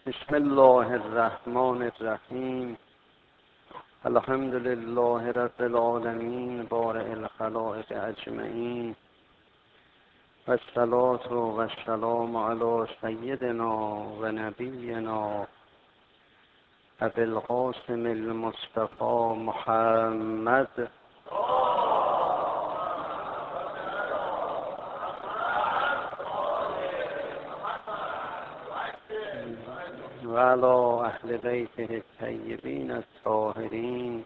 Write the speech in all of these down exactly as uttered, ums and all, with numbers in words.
بسم الله الرحمن الرحیم. الحمد لله رب العالمین بارئ الخلائق اجمعین و الصلاة و السلام علی سیدنا و نبینا ابی القاسم المصطفى محمد و علی اهل بیته الطیبین الطاهرین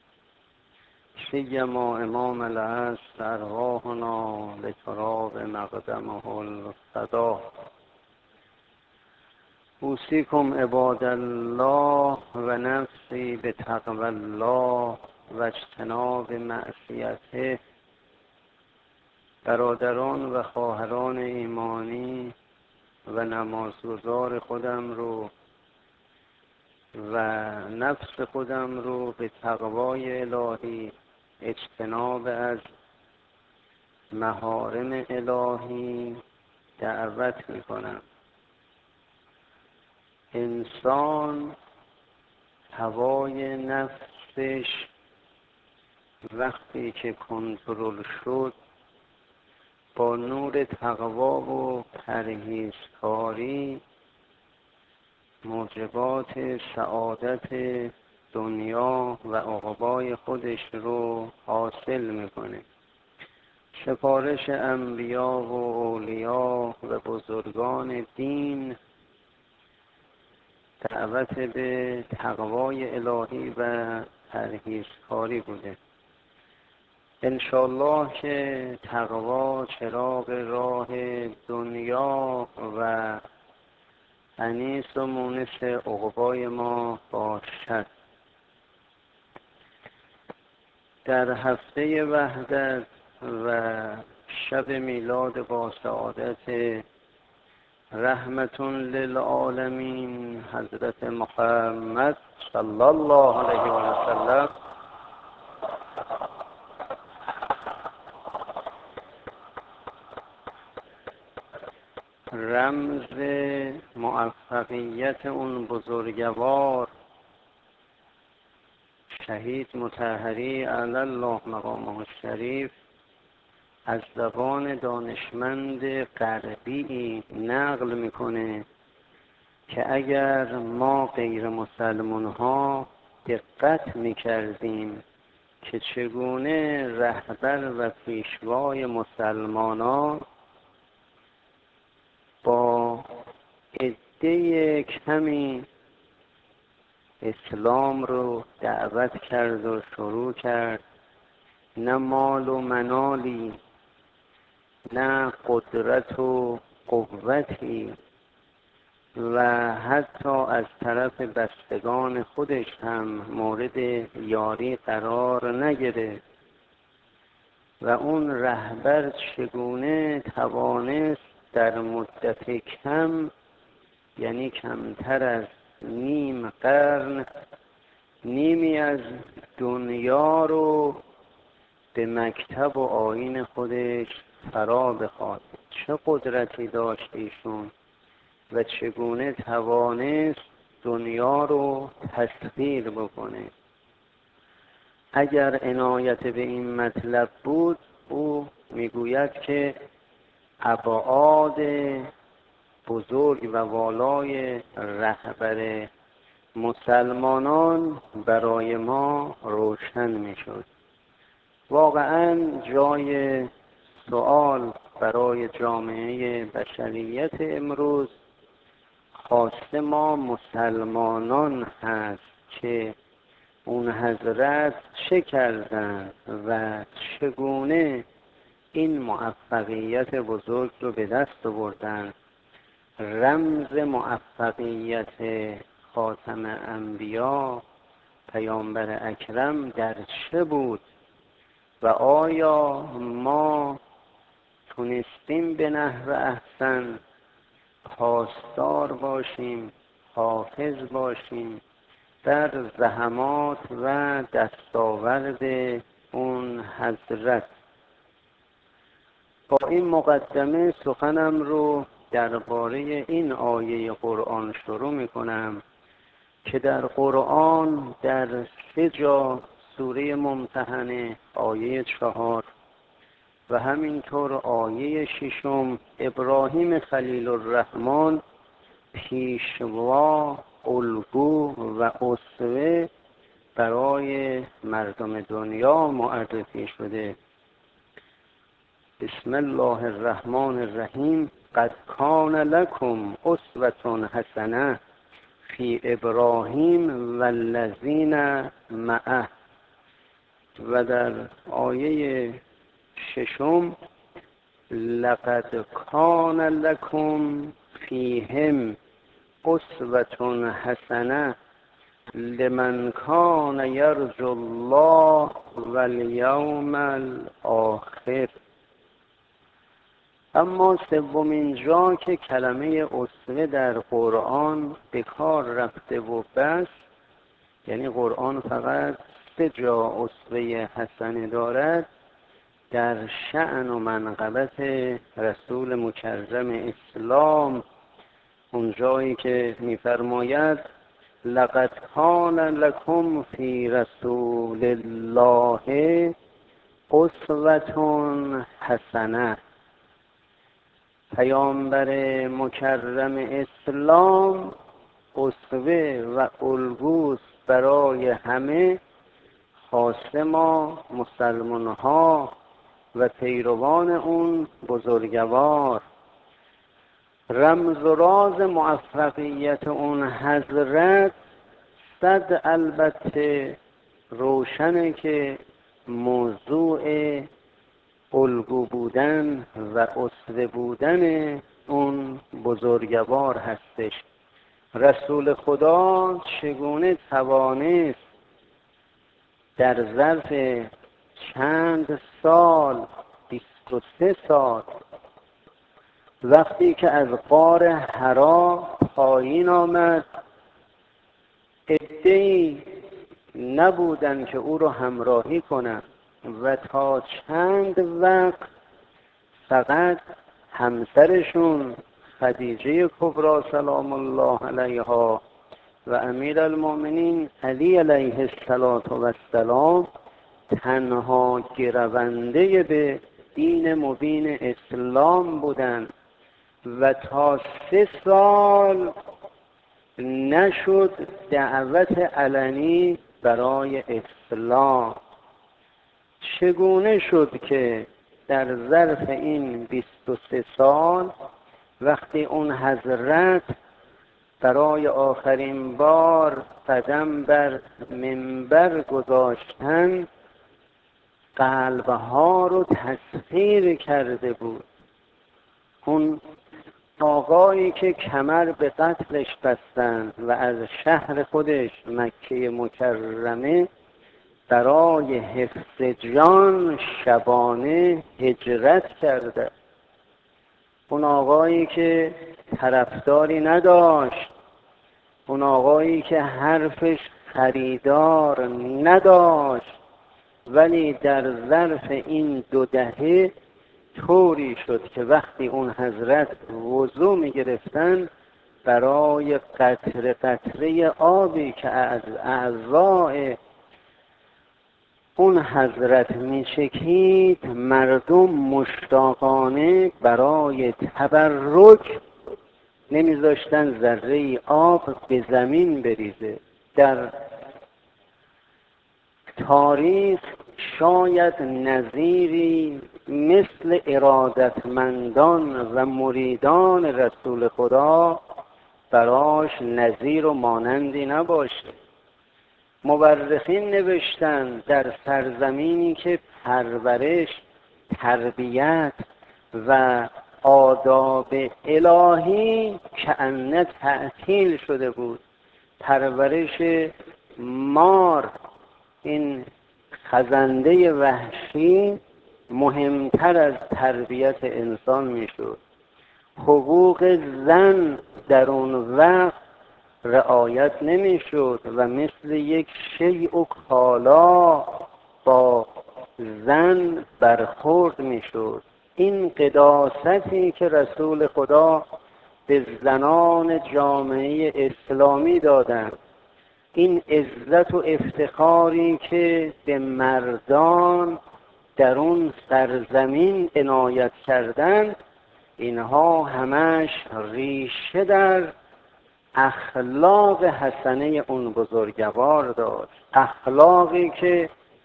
سیما امام العصر ارواحنا لتراب مقدمه الفدا. اوصیکم عباد الله و نفسی بتقوی الله و اجتناب معصیته. برادران و خواهران ایمانی و نمازگزار خودم رو و نفس خودم رو به تقوای الهی، اجتناب از محارم الهی دعوت میکنم. انسان هوای نفسش وقتی که کنترل شد با نور تقوا و پرهیزکاری موجبات سعادت دنیا و عقبای خودش رو حاصل میکنه. سفارش انبیا و اولیا و بزرگان دین دعوت به تقوای الهی و پرهیزکاری بوده. انشالله که تقوا چراغ راه دنیا و انیس و مونس عقبای ما باشد. در هفته وحدت و شب میلاد با سعادت رحمت للعالمین حضرت محمد صلی الله علیه و سلم رمز موفقیت اون بزرگوار شهید مطهری علی الله مقامه الشریف از زبان دانشمند غربی نقل میکنه که اگر ما غیر مسلمان ها دقت میکردیم که چگونه رهبر و پیشوای مسلمانان با عده کمی اسلام رو دعوت کرد و شروع کرد، نه مال و منالی، نه قدرت و قوتی و حتی از طرف بستگان خودش هم مورد یاری قرار نگرفت و اون رهبر چگونه توانست در مدت کم، یعنی کمتر از نیم قرن، نیمی از دنیا رو به مکتب و آیین خودش فرا بخواد. چه قدرتی داشت ایشون و چگونه توانست دنیا رو تسخیر بکنه. اگر عنایت به این مطلب بود، او میگوید که ابعاد بزرگ و والای رهبر مسلمانان برای ما روشن میشد. واقعا جای سوال برای جامعه بشریت امروز خاص ما مسلمانان هست که اون حضرت چه کردند و چگونه این موفقیت بزرگ رو به دست آوردند. رمز موفقیت خاتم انبیا پیامبر اکرم در چه بود و آیا ما تونستیم به نحو احسن پاسدار باشیم، حافظ باشیم در زحمات و دستاورد اون حضرت. با این مقدمه سخنم رو درباره این آیه قرآن شروع میکنم که در قرآن در سه جا سوره ممتحنه آیه چهار و همینطور آیه ششم ابراهیم خلیل الرحمن پیشوا، الگو و اسوه برای مردم دنیا معرفی شده. بسم الله الرحمن الرحیم. قد کان لکم اسوة حسنه فی ابراهیم و الذین معه. و در آیه ششم لقد کان لکم فیهم اسوة حسنه لمن کان یرجو الله و الیوم الاخر. اما سومین جا که کلمه اسوه در قرآن به کار رفته و بس، یعنی قرآن فقط سه جا اسوه حسنه دارد، در شأن و منقبت رسول مکرم اسلام، اون جایی که می‌فرماید لقد کان لکم فی رسول الله اسوة حسنه. پیامبر مکرم اسلام اسوه و الگوست برای همه، خاص ما مسلمان ها و پیروان اون بزرگوار. رمز و راز موفقیت اون حضرت صد البته روشنه که موضوع الگو بودن و اسوه بودن اون بزرگوار هستش. رسول خدا چگونه توانست در ظرف چند سال، بیست و سه سال، وقتی که از غار حرا پایین آمد، عده‌ای نبودن که او را همراهی کنند و تا چند وقت فقط همسرشون خدیجه کبری سلام الله علیها و امیر المؤمنین علی علیه السلام تنها گرونده به دین مبین اسلام بودند و تا سه سال نشد دعوت علنی برای اسلام. چگونه شد که در ظرف این بیست و سه سال وقتی اون حضرت برای آخرین بار قدم بر منبر گذاشتن قلبها رو تسخیر کرده بود؟ اون آقایی که کمر به قتلش بستند و از شهر خودش مکه مکرمه برای حفظ جان شبانه هجرت کرده. اون آقایی که طرفداری نداشت، اون آقایی که حرفش خریدار نداشت، ولی در ظرف این دو دهه طوری شد که وقتی اون حضرت وضو می گرفتن برای قطره قطره آبی که از اعضای اون حضرت می چکید، مردم مشتاقانه برای تبرک نمیذاشتن ذره آب به زمین بریزه. در تاریخ شاید نظیری مثل ارادتمندان و مریدان رسول خدا براش نظیر و مانندی نباشه. مورخین نوشتن در سرزمینی که پرورش، تربیت و آداب الهی کأنه تعطیل شده بود، پرورش مار، این خزنده وحشی، مهمتر از تربیت انسان میشد. حقوق زن در اون وقت رعایت نمیشد و مثل یک شیء و کالا با زن برخورد میشد. این قداستی که رسول خدا به زنان جامعه اسلامی دادند. این عزت و افتخاری که به مردان در اون سرزمین عنایت کردند، اینها همش ریشه در اخلاق حسنه اون بزرگوار داشت. اخلاقی که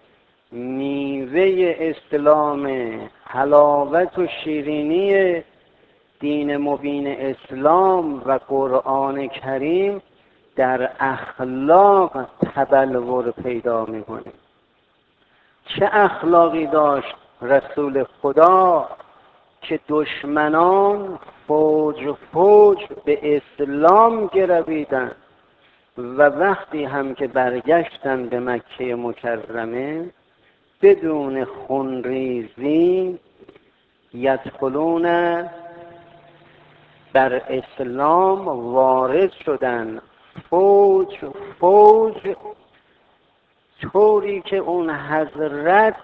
میوه اسلام، حلاوت و شیرینی دین مبین اسلام و قرآن کریم در اخلاق تبلور پیدا می‌کنه. چه اخلاقی داشت رسول خدا که دشمنان فوج فوج به اسلام گرویدند و وقتی هم که برگشتن به مکه مکرمه بدون خونریزی یدخلون بر اسلام وارد شدن، فوج فوج، طوری که اون حضرت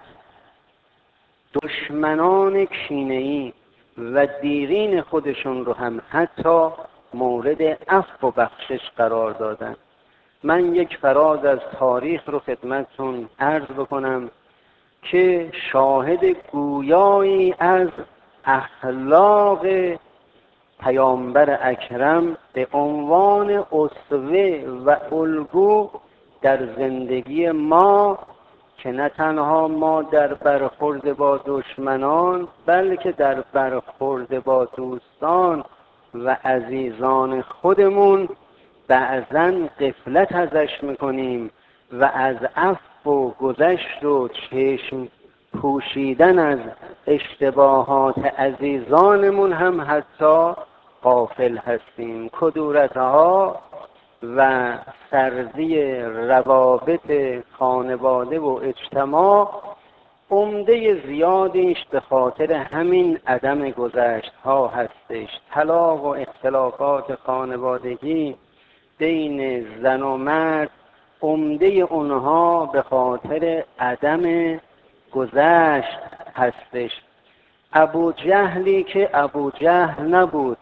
دشمنان کینه‌ای و دیرین خودشون رو هم حتی مورد عفو و بخشش قرار دادن. من یک فراز از تاریخ رو خدمتتون عرض بکنم که شاهد گویایی از اخلاق پیامبر اکرم به عنوان اسوه و الگو در زندگی ما، که نه تنها ما در برخورد با دشمنان بلکه در برخورد با دوستان و عزیزان خودمون بعضاً غفلت ازش میکنیم و از عفو و گذشت و چشم پوشیدن از اشتباهات عزیزانمون هم حتی غافل هستیم. کدورتها و سردی روابط خانواده و اجتماع عمده زیادیش به خاطر همین عدم گذشت ها هستش. طلاق و اختلافات خانوادگی بین زن و مرد عمده اونها به خاطر عدم گذشت هستش. ابو جهلی که ابو جهل نبود،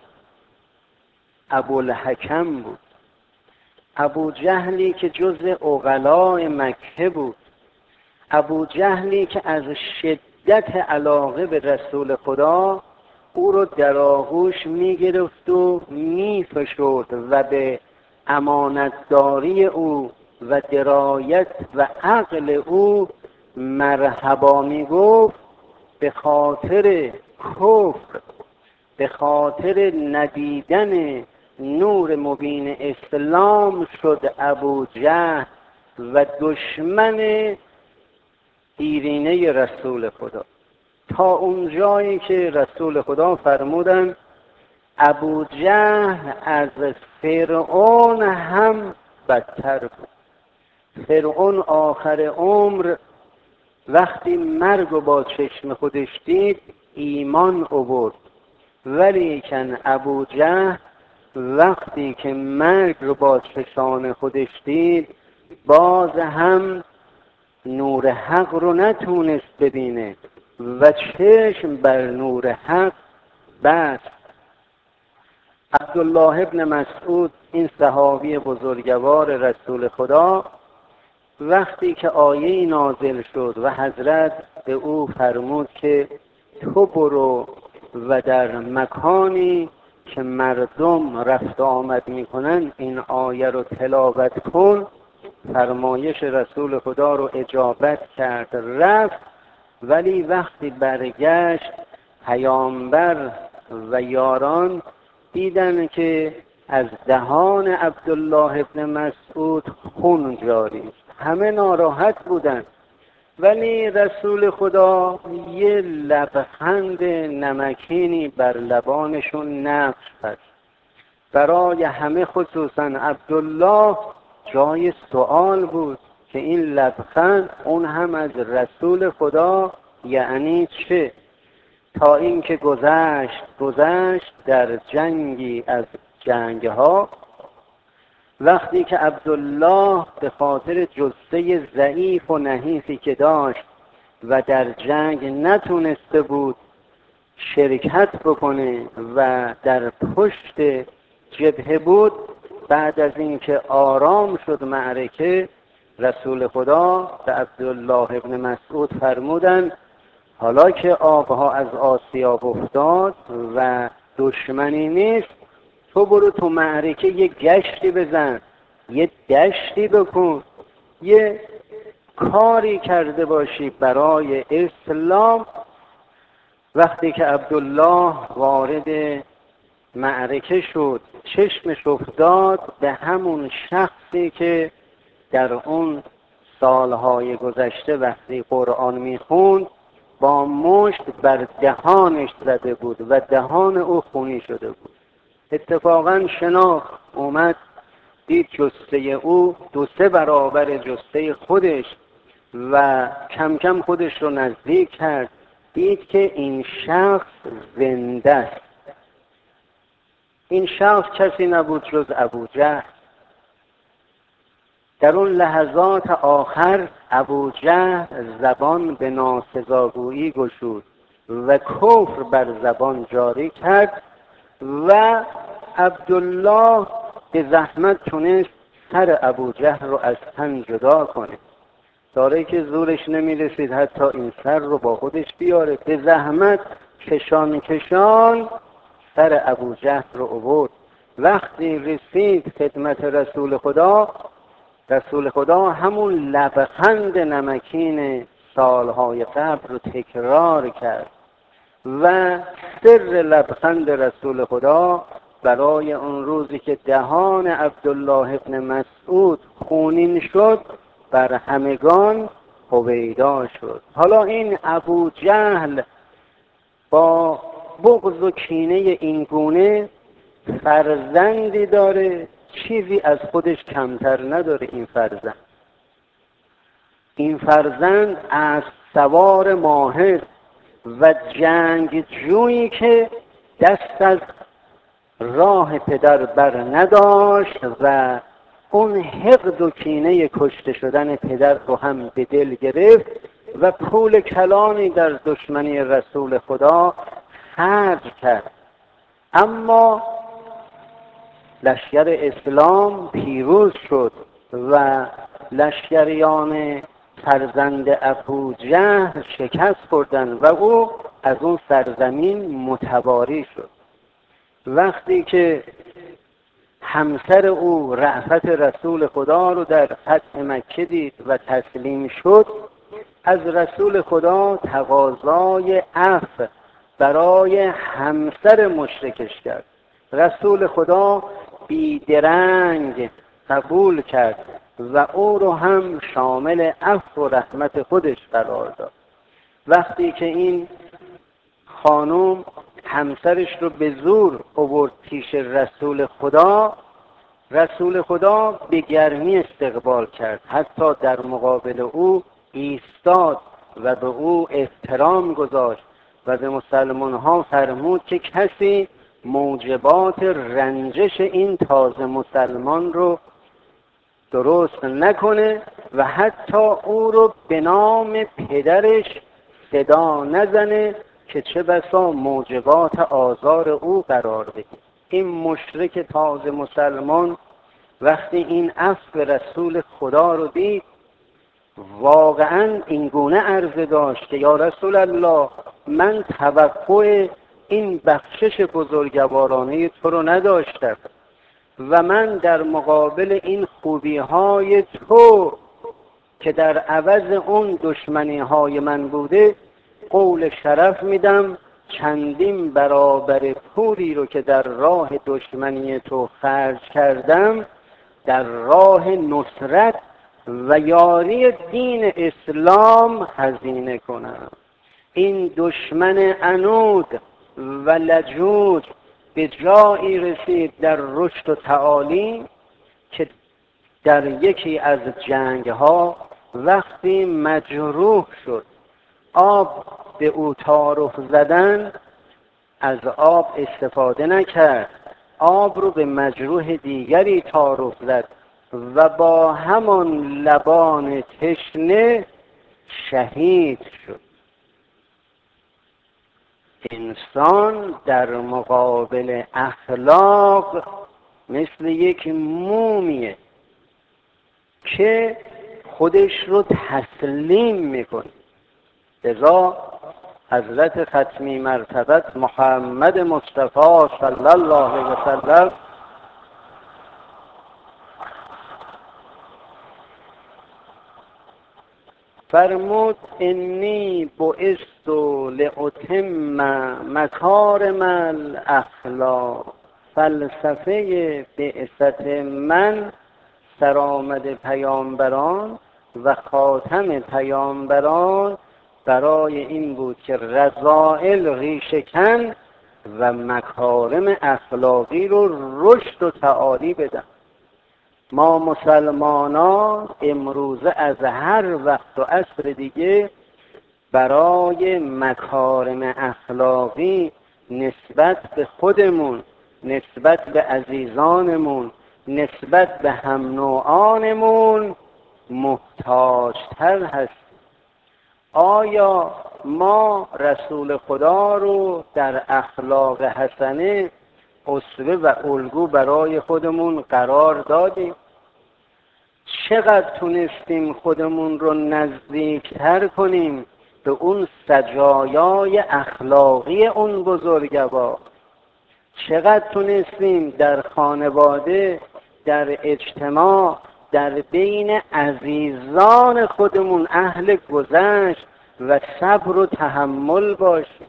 ابوالحکم بود. ابو جهلی که جز عقلاء مکه بود. ابو جهلی که از شدت علاقه به رسول خدا او رو در آغوش میگرفت و میفشرد و به امانتداری او و درایت و عقل او مرحبا میگفت، به خاطر کفر، به خاطر ندیدن نور مبین اسلام شد ابو جهل و دشمن دیرینه رسول خدا، تا اون جایی که رسول خدا فرمودن ابو جهل از فرعون هم بدتر بود. فرعون آخر عمر وقتی مرگ رو با چشم خودش دید ایمان آورد، ولیکن ابو جهل وقتی که مرگ رو با چشمان خودش دید باز هم نور حق رو نتونست ببینه و چشم بر نور حق بست. عبدالله ابن مسعود، این صحابی بزرگوار رسول خدا، وقتی که آیه نازل شد و حضرت به او فرمود که تو برو و در مکانی که مردم رفت آمد میکنن این آیه رو تلاوت کن، فرمایش رسول خدا رو اجابت کرد، رفت. ولی وقتی برگشت پیامبر و یاران دیدن که از دهان عبدالله ابن مسعود خون جاری، همه ناراحت بودن، ولی رسول خدا یه لبخند نمکینی بر لبانشون نقش بست. برای همه خصوصا عبدالله جای سوال بود که این لبخند اون هم از رسول خدا یعنی چه؟ تا اینکه گذشت گذشت در جنگی از جنگها، وقتی که عبدالله به خاطر جثه ضعیف و نحیفی که داشت و در جنگ نتونسته بود شرکت بکنه و در پشت جبهه بود. بعد از اینکه آرام شد معرکه، رسول خدا به عبدالله ابن مسعود فرمودند حالا که آبها از آسیاب افتاد و دشمنی نیست، تو برو تو معرکه یه گشتی بزن، یه دشتی بکن، یه کاری کرده باشی برای اسلام. وقتی که عبدالله وارد معرکه شد، چشمش افتاد به همون شخصی که در اون سالهای گذشته وقتی قرآن میخوند با مشت بر دهانش زده بود و دهان او خونی شده بود. اتفاقا شناخت، اومد دید جثه او دو سه برابر جثه خودش و کم کم خودش رو نزدیک کرد، دید که این شخص زنده است. این شخص کسی نبود جز ابوجهل. در اون لحظات آخر ابوجهل زبان به ناسزاگویی گشود و کفر بر زبان جاری کرد و عبدالله به زحمت تونست سر ابوجهل رو از تن جدا کنه. داره که زورش نمیرسید حتی این سر رو با خودش بیاره، به زحمت کشان کشان سر ابوجهل رو آورد. وقتی رسید خدمت رسول خدا، رسول خدا همون لبخند نمکین سالهای قبل رو تکرار کرد و سر لبخند رسول خدا برای اون روزی که دهان عبدالله ابن مسعود خونین شد بر همگان هویدا شد. حالا این ابوجهل با بغض و کینه این گونه فرزندی داره، چیزی از خودش کمتر نداره. این فرزند این فرزند از سوار ماهر و جنگ جویی که دست از راه پدر بر نداشت و اون حقد و کینه کشته شدن پدر رو هم به دل گرفت و پول کلانی در دشمنی رسول خدا خرج کرد. اما لشکر اسلام پیروز شد و لشکریان فرزند ابوجهل شکست خوردند و او از اون سرزمین متواری شد. وقتی که همسر او رأفت رسول خدا رو در فتح مکه دید و تسلیم شد، از رسول خدا تقاضای عفو برای همسر مشرکش کرد. رسول خدا بیدرنگ قبول کرد و او رو هم شامل عفو و رحمت خودش قرار داد. وقتی که این خانم همسرش رو به زور آورد پیش رسول خدا، رسول خدا به گرمی استقبال کرد، حتی در مقابل او ایستاد و به او احترام گذاشت و به مسلمان ها فرمود که کسی موجبات رنجش این تازه مسلمان رو درست نکنه و حتی او رو به نام پدرش صدا نزنه که چه بسا موجبات آزار او قرار بده. این مشرک تازه مسلمان وقتی این عفو رسول خدا رو دید، واقعا این گونه عرضه داشت که یا رسول الله، من توقع این بخشش بزرگوارانه تو رو نداشتم و من در مقابل این خوبی های تو که در عوض اون دشمنی های من بوده قول شرف میدم چندین برابر پولی رو که در راه دشمنی تو خرج کردم در راه نصرت و یاری دین اسلام هزینه کنم. این دشمن عنود و لجوج به جایی رسید در رشد و تعالی که در یکی از جنگ ها وقتی مجروح شد، آب به او تعارف زدن، از آب استفاده نکرد، آب رو به مجروح دیگری تعارف زد و با همان لبان تشنه شهید شد. انسان در مقابل اخلاق مثل یک مومیه که خودش رو تسلیم میکنه. لذا حضرت ختمی مرتبت محمد مصطفی صلی الله علیه وسلم فرمود انی بعثت لأتم مکارم الاخلاق. فلسفه بعثت من سرآمد پیامبران و خاتم پیامبران برای این بود که رذائل ریشه‌کن و مکارم اخلاقی رو رشد و تعالی بدن. ما مسلمانان امروزه از هر وقت و عصر دیگه برای مکارم اخلاقی نسبت به خودمون، نسبت به عزیزانمون، نسبت به هم نوعانمون محتاج‌تر هستیم. آیا ما رسول خدا رو در اخلاق حسنه اسوه و الگو برای خودمون قرار دادیم؟ چقدر تونستیم خودمون رو نزدیکتر کنیم به اون سجایای اخلاقی اون بزرگوار؟ چقدر تونستیم در خانواده، در اجتماع، در بین عزیزان خودمون اهل گذشت و صبر و تحمل باشیم؟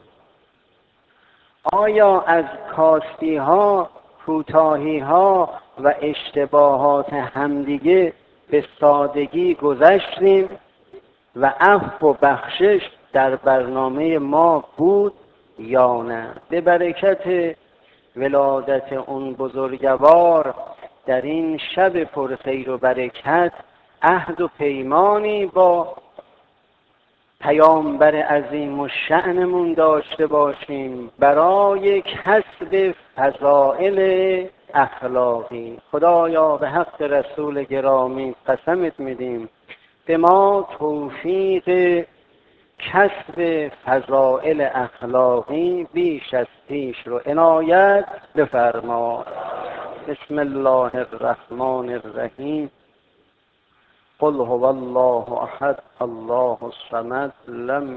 آیا از کاستی ها، کوتاهی ها و اشتباهات همدیگه به سادگی گذشتیم و عفو و بخشش در برنامه ما بود یا نه؟ به برکت ولادت اون بزرگوار در این شب پرخیر و برکت عهد و پیمانی با پیامبر عظیم و شأنمون داشته باشیم برای کسب فضائل اخلاقی. خدایا به حق رسول گرامی قسمت میدیم به ما توفیق کسب فضائل اخلاقی بیش از پیش رو عنایت بفرما. بسم الله الرحمن الرحیم. قل هو الله احد الله الصمد لم